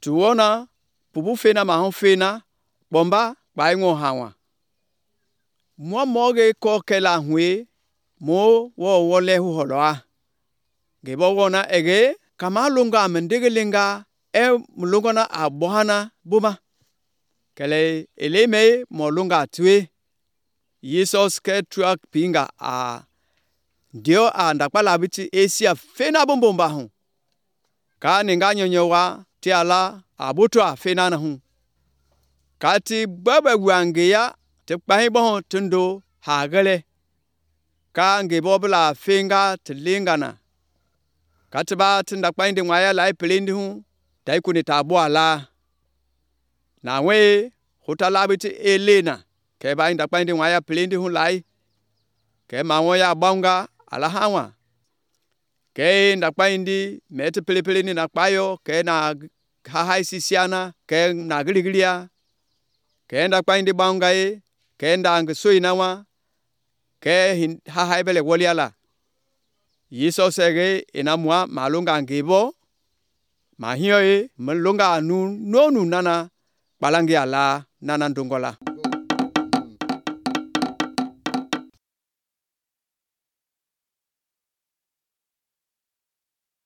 tuona pupu fena ma hon fena bomba ba ngo hawa mo ge ko kela hwe mo wo le hu holoa ge bo wona ege kama lunga mendegelenga mulunga na abohana buma kele eleme mo lunga tue Jesus ke truck pinga dio ndakpala biti Asia fena bombomba hu ka ninga nyonyowa ti ala abutwa fena na hu kati baba wange ya te kpai bo tundo hagele ka nge bobla finga tlingana katba tinda kpai ndi ngaya lai pelindi hu dai kuni tabo ala na we hotala biti elena ke ba inda kpai ndi ngaya pelindi hu lai ke mawo ya bonga ala hawa ke nda kpai ndi mete pelepele ni na kpayo ke na hai sisiana ke na giligilia ke nda kpai ndi bonga ke nda ngsuinawa ke hai bele woliala yiso sege inamwa malunga ngebo mahio mulunga nu nonu nana balangi ala nana ndungola